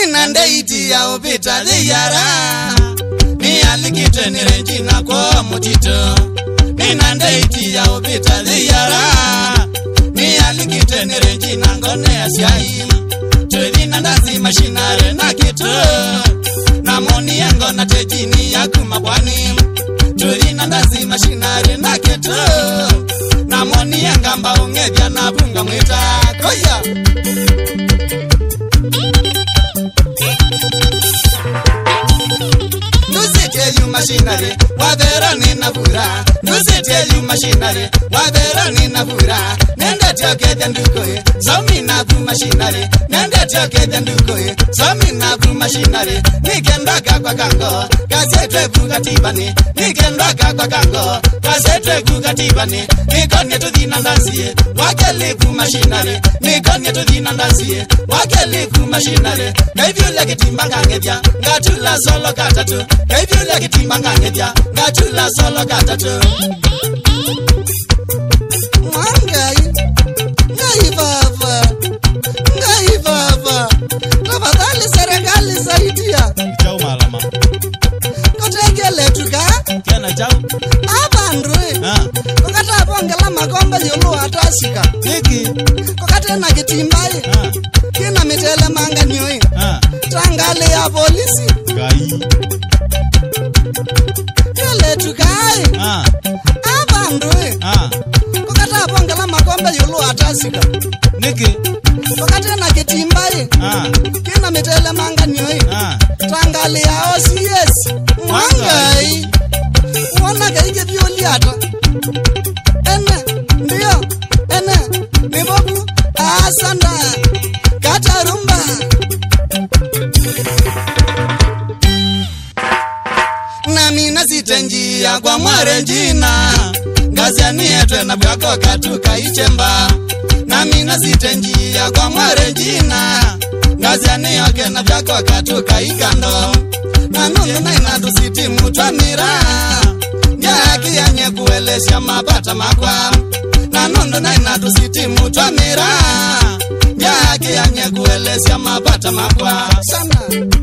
nina ndeiti ya upita ziyara ni alikite ni Regina kwa mutito nina ndeiti ya upita ziyara ni alikite ni Regina ngone ya siai tulina ndazi mashinare na kitu na moni yango na tejini ya kumabwani tulina ndazi mashinare na kitu na moni yangamba ungevya na bunga mwita koya you machinery, wavera ni navura. Nusi tell you machinery, wavera ni navura. Nenda tioke jandukoe, so mi navu machinery. Nenda tioke jandukoe, so mi navu machinery. Nikenda kwa kango, kasetwe kugatibani. Nikenda kwa kango, kasetwe kugatibani. Nikonye tu dinandasie, wakelifu machinery. Nikonye tu dinandasie, wakelifu machinery. If you like it imbangangevya, ngatula solo katatu. If you like it imbangangevya, ngatula solo katatu. Mangai baba. Tafadhali serikali saidia. Chao malama. Kotegele tuka. Tena chao. Abandwe. Kokata bongela makombe yolo atasika. Niki. Kokata na kitimbai. Kina mitele manga nyoi. Tangale ya polisi. Gai. Kele tukai. Abandwe. Kokata bongela makombe yolo atasika. Niki. Kokata na kitimbai. Kina mitele manga nyoi. Tangale ya OCS. Mangai. Wana gaige violi ata. Ndio. Nibobu. Asanda. Kata rumba. Nami nasitenjia kwa Regina. Ngaziani yetu na vyako katuka ichemba. Nami nasitenjia kwa Regina. Ngaziani yoke na vyako katuka ikando. Nanungu na inatusiti mutwamira. Nyaki ya nye kuelesha mapata makwa. Nanungu na inatusiti mutwamira. Nyaki ya nye kuelesha mapata makwa. Sana.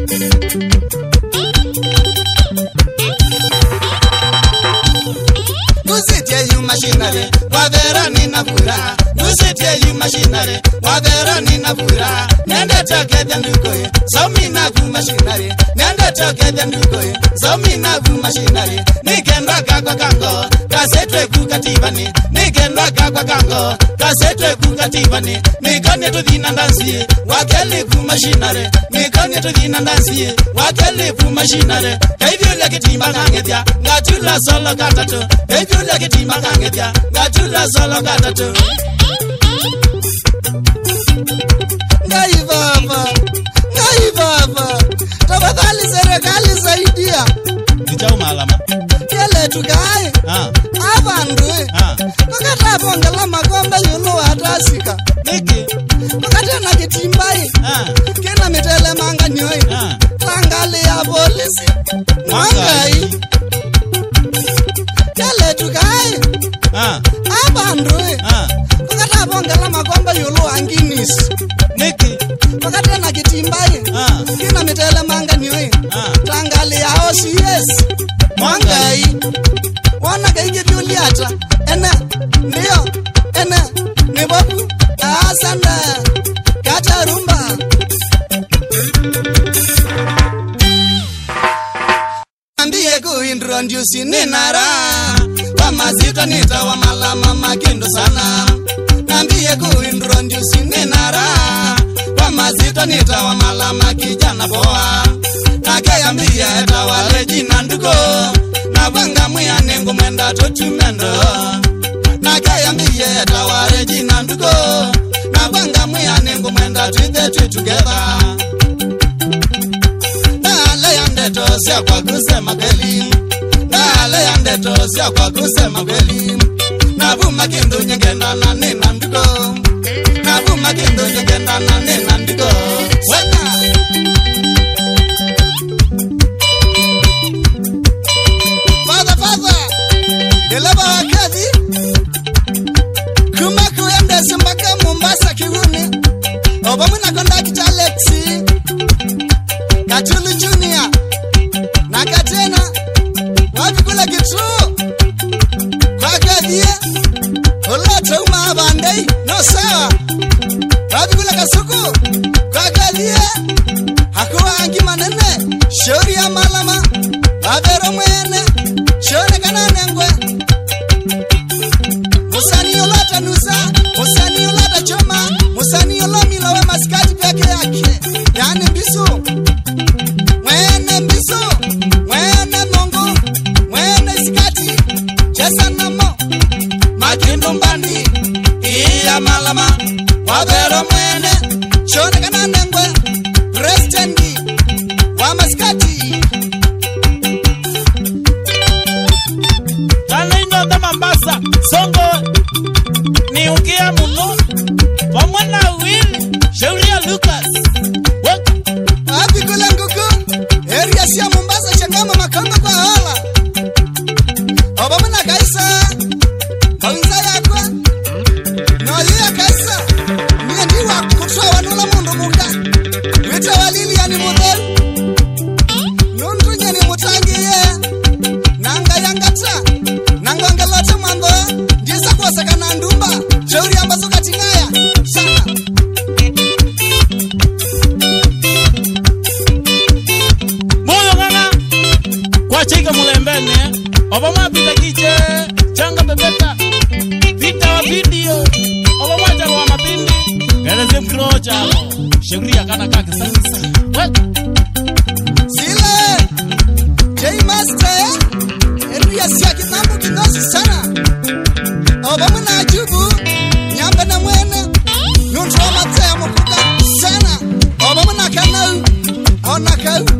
Nusitie you machinery, wavera ni navura. Nusitie you machinery, wavera ni navura. Nenda toke jandukoe, so mi navu machinery. Nenda toke jandukoe, so mi navu machinery. Nikenda kwa kango, kasetwe kugatibani. Nikenda kwa kango, kasetwe kugatibani. Nikonye tu dinandansi, wakelifu machinery. Nikonye tu dinandansi, wakelifu machinery. If you like it imbangangevya, ngatula solo katatu. If you like it imbangangevya, ngatula solo katatu. Ngai baba. Tafadhali serikali saidia. Nichao malama. Kele tukai. Abandwe. Kokata bongela makombe yolo atasika. Niki. Kokata na kitimbai. Kina mitele manga nyoi. Tangale ya polisi. Mangai. Kele tukai. Abandwe. Kokata bongela makombe yolo anginis. Niki. Kokata na kitimbai. Kina mitele manga nyoi. Tangale ya OCS. Mangai. Wana gaige violi ata. Ndio. Nibobu. Asanda. Kata rumba. Ambie kuintroduce ninara. Wamazito nita wa malama makindu sana. Ambie kuintroduce ninara. Wamazito nita wa malama kijana boa. Nakayambie tawa Regina nduko. Na banga mwiya nengu mwenda totumendo. Nakayambie tawa Regina nduko. Na banga mwiya nengu mwenda together. Dale yandeto sia kwa kusema kweli. Dale yandeto sia kwa kusema kweli. Navuma kindu nyengenda na nina nduko. Navuma kindu nyengenda na nina nduko. Wena Father. Delaba wakazi. Kumaku ende simbaka Mombasa kiwuni. Obamuna konda kitalexi. Atulu Junior Nakatena Wapikula Kitru Kwa kadhie Ola Trauma Bandai No sawa Wapikula Kasuku Kwa kadhie Hakuwa Angi Manene Shauri ya Malama Wabero Mwene Shauri Kananengwe Musani Olata Nusa Musani Olata Choma Musani Olomila we maskati peke yake Yani Mbisu Mwene Mbisu Mwene Mongo Mwene Sikati Chesa Namo Makindu Mbandi Iya Malama Wabero Mwene Shone Kananengwe Presidendi Wa maskati Kalingo kama Mbasa Songo ni ukia muno Pamwana Will Shauria Lucas Apikula Nguku Area siya Mombasa Shangama Makamba kwa hala Obamana Kaisa Kawinza yakwa Nolia Kaisa Niendiwa kutua wanula mundu muka Wita walili ya ni model Nundunya ni mutangi ye Nanga yangata Nanga ngelota mwango Ndisa kwa saka na ndumba Shauri ambazo katingaya Sana Moyo ngana Kwa chika mulembene Obama pita kiche Changa bebeta Vita wa video Obama changa wa mapindi Gereze mkiro chalo Shauria kana kake sasa Sile J-Master Area siya kinambu kinosi sana Obamu na ajubu Nyambe na mwene Nuntroma tea mukuka sana Obamu na kanau Ona kau